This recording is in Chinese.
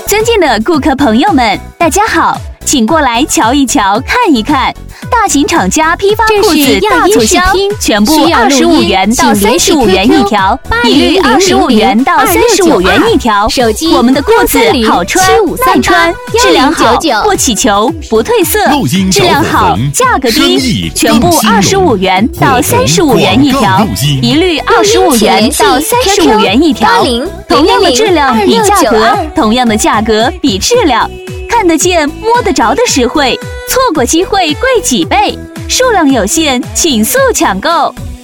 尊敬的顾客朋友们，大家好，请过来瞧一瞧，看一看。大型厂家批发裤子大促销，全部25元到35元一条，一律25元到35元一条。 手机我们的裤子好穿耐穿，质量好，不起球，不褪色，质量好，价格低，全部25元到35元一条，一律25元到35元一条。同样的质量比价格，同样的价格比质量。看得见摸得着的实惠，错过机会贵几倍，数量有限，请速抢购。